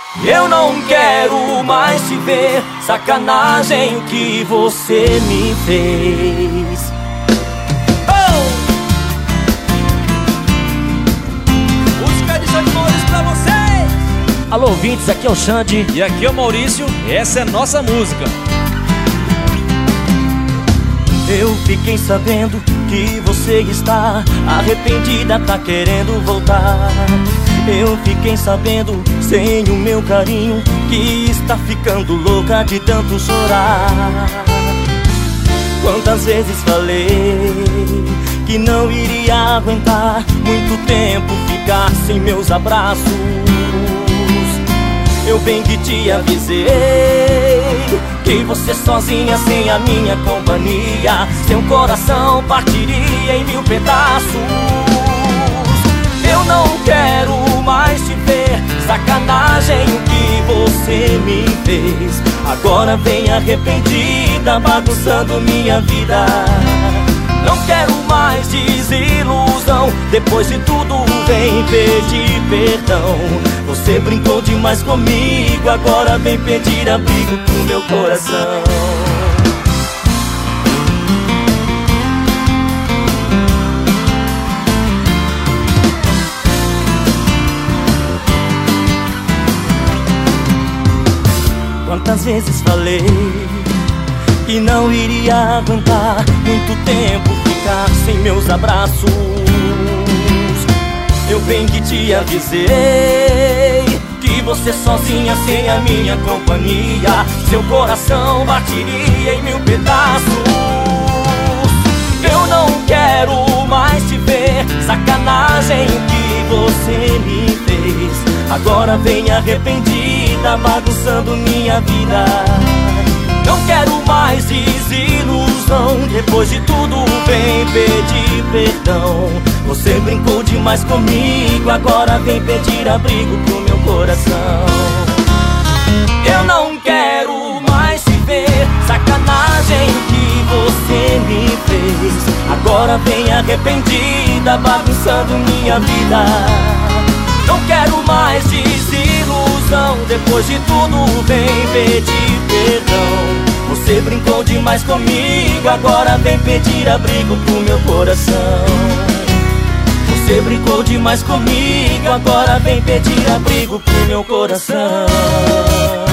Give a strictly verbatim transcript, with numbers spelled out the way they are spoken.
Eu não quero mais te ver, sacanagem o que você me fez. Oh! Música de Xande Maurício pra vocês. Alô ouvintes, aqui é o Xande. E aqui é o Maurício, essa é nossa música. Eu fiquei sabendo que você está arrependida, tá querendo voltar. Eu fiquei sabendo, sem o meu carinho, que está ficando louca de tanto chorar. Quantas vezes falei que não iria aguentar muito tempo ficar sem meus abraços. Eu bem que te avisei que você sozinha, sem a minha companhia, seu coração partiria em mil pedaços. Eu não quero mais te ver, sacanagem o que você me fez. Agora vem arrependida, bagunçando minha vida. Não quero mais desilusão, depois de tudo vem pedir perdão. Você brincou demais comigo, agora vem pedir abrigo pro meu coração. Quantas vezes falei que não iria aguentar muito tempo ficar sem meus abraços. Eu bem que te avisei que você sozinha, sem a minha companhia, seu coração batiria em mil pedaços. Eu não quero mais te ver, sacanagem o que você me fez. Agora vem arrependida, bagunçando minha vida. Não quero mais desilusão, depois de tudo vem pedir perdão. Você brincou demais comigo, agora vem pedir abrigo pro meu coração. Eu não quero mais te ver, sacanagem o que você me fez. Agora vem arrependida, bagunçando minha vida. Não quero mais desilusão, depois de tudo vem pedir perdão. Você brincou demais comigo, agora vem pedir abrigo pro meu coração. Você brincou demais comigo, agora vem pedir abrigo pro meu coração.